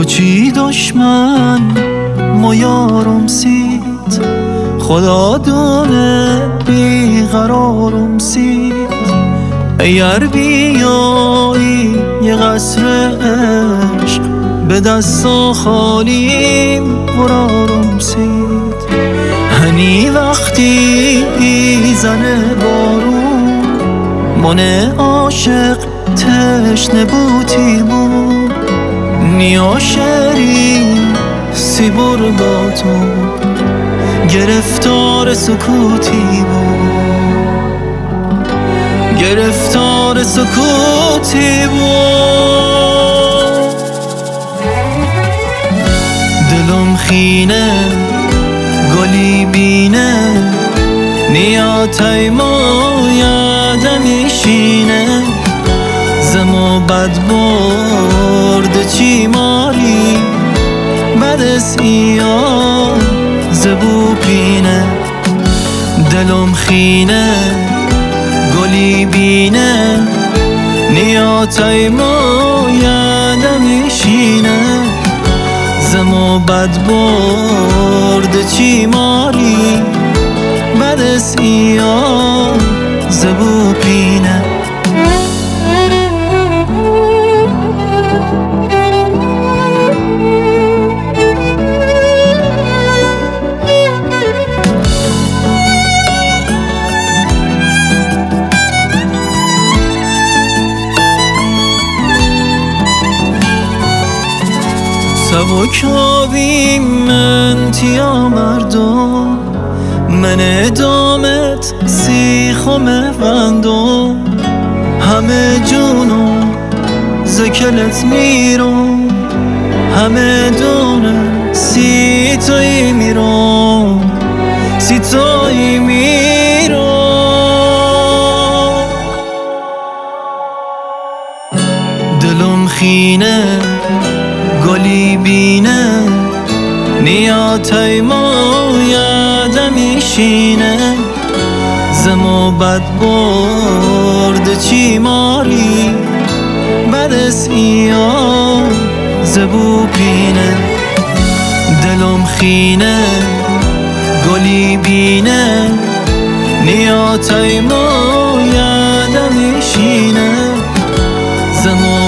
چی دشمن ما یارم سید، خدا دونه بیقرارم سید. اگر بیایی یه قصر عشق به دستا خالیم برارم سید. هنی وقتی زنه بارون من عاشق تشنه بودیمون، نیا شریم سی برگاتون گرفتار سکوتی بود، گرفتار سکوتی بود. دلم خینه گلی بینه نیا تایما یادم میشینه، زما بد برد چی ماری بد سیا زبو پینه. دلم خینه گلی بینه نیا تایما یادم میشینه، زما بد برد چی ماری بد سیا زبو پینه. سبکابیم من تیا مردم، من ادامت سیخم بندم، همه جونم زکلت میرم، همه دونه سی تایی میرم، سی تایی میرم. دلم خینه گلی بینه نیا تایما یادم میشینه، زما بد برد چی ماری بد سیا زبو پینه. دلم خینه گلی بینه نیا تایما یادم میشینه، زما